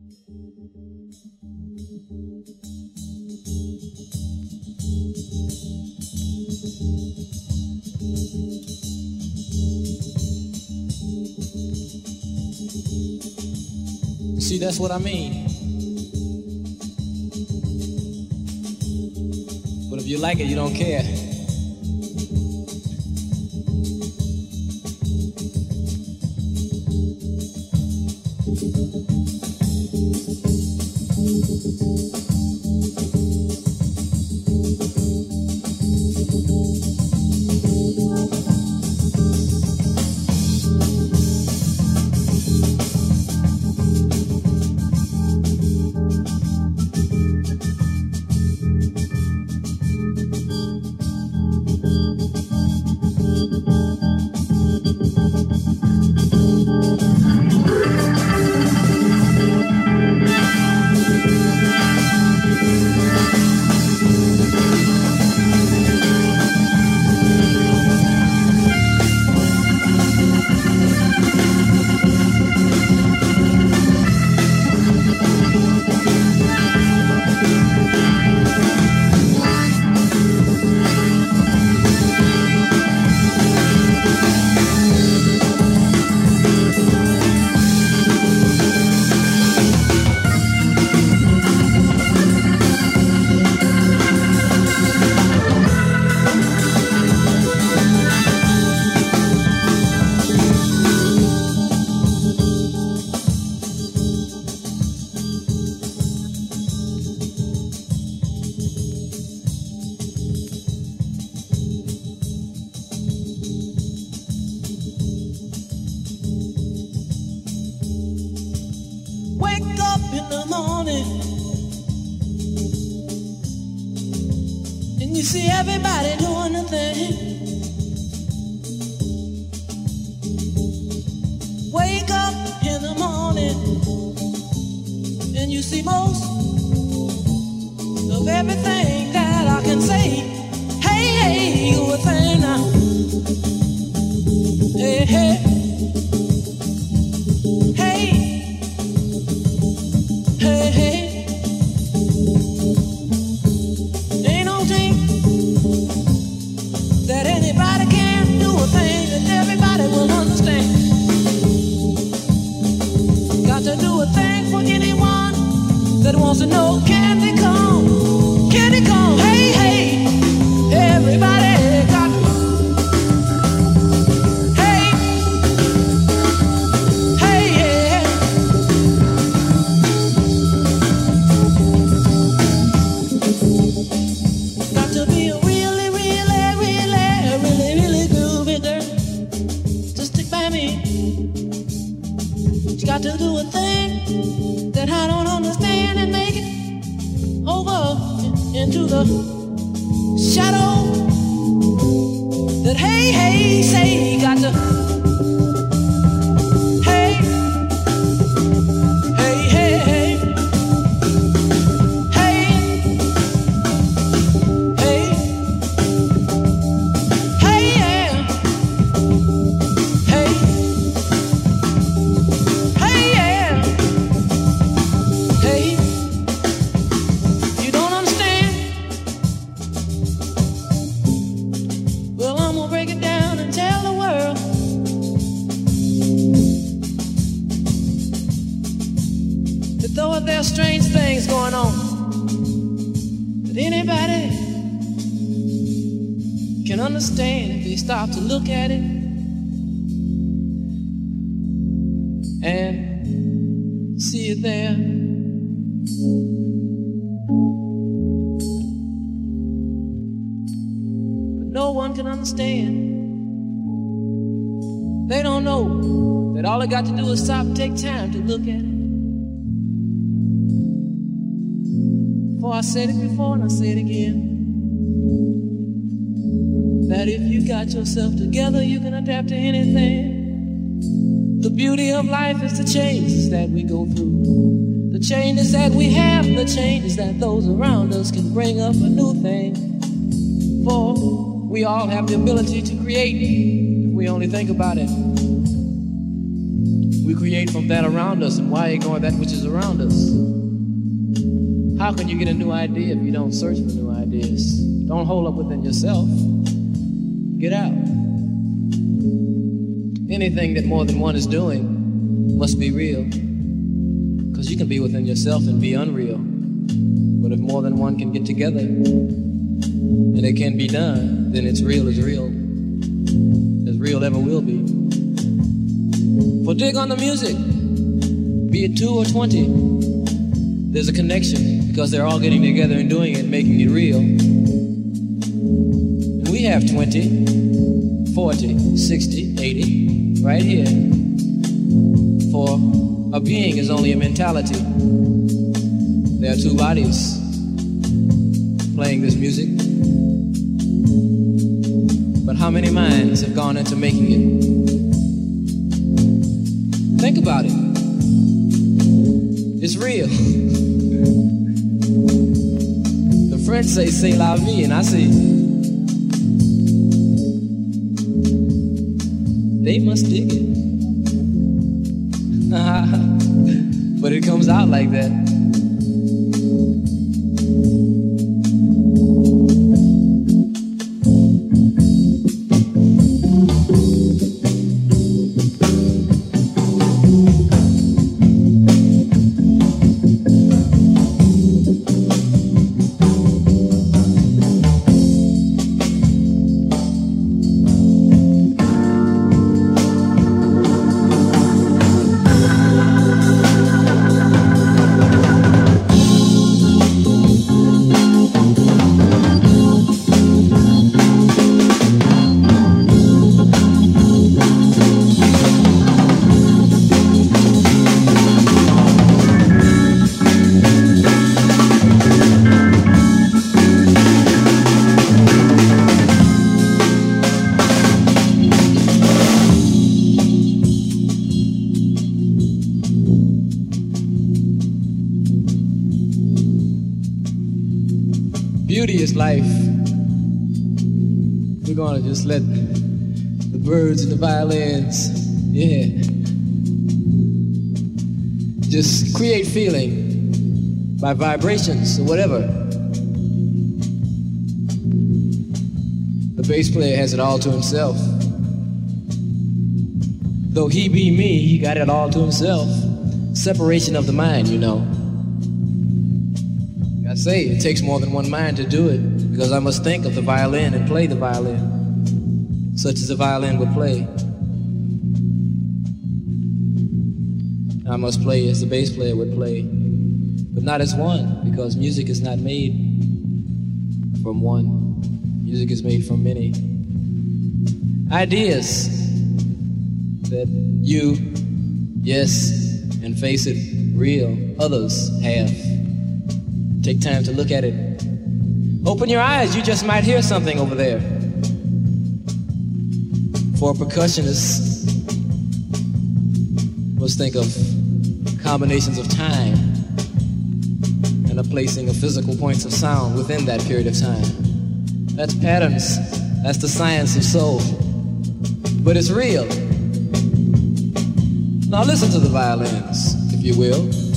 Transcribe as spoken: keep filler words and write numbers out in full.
See, that's what I mean. But if you like it, you don't care. To look at it and see it there. But no one can understand. They don't know that all I got to do is stop and take time to look at it. Before I said it before and I say it again. That if you got yourself together, you can adapt to anything. The beauty of life is the changes that we go through. The changes that we have, the changes that those around us can bring up a new thing. For we all have the ability to create if we only think about it. We We create from that around us, and why ignore that which is around us? How can you get a new idea if you don't search for new ideas? Don't hold up within yourself. Get out. Anything that more than one is doing must be real. Because you can be within yourself and be unreal. But if more than one can get together and it can be done, then it's real as real. As real ever will be. For dig on the music, be it two or twenty, there's a connection because they're all getting together and doing it, making it real. And we have twenty, forty, sixty, eighty, right here. For a being is only a mentality. There are two bodies playing this music. But how many minds have gone into making it? Think about it. It's real. The French say c'est la vie, and I say they must dig it. But it comes out like that. Beauty is life. We're gonna just let the birds and the violins, yeah, just create feeling by vibrations or whatever. The bass player has it all to himself. Though he be me, he got it all to himself. Separation of the mind, you know. I say it takes more than one mind to do it, because I must think of the violin and play the violin, such as a violin would play. I must play as the bass player would play, but not as one, because music is not made from one. Music is made from many. Ideas that you, yes, and face it, real, others have. Take time to look at it. Open your eyes, you just might hear something over there. For a percussionist, let's think of combinations of time and a placing of physical points of sound within that period of time. That's patterns, that's the science of soul. But it's real. Now listen to the violins, if you will.